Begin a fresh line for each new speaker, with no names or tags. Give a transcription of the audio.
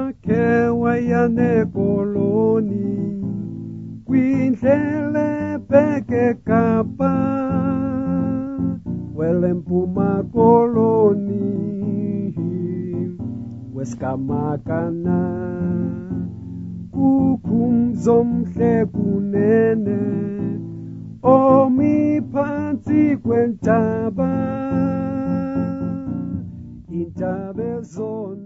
wakhe wayanekoloni kwindlela bheke Kapa welempuma koloni wesikamakana kukhumzomhle kunene omi phansi kwentaba intaba ezona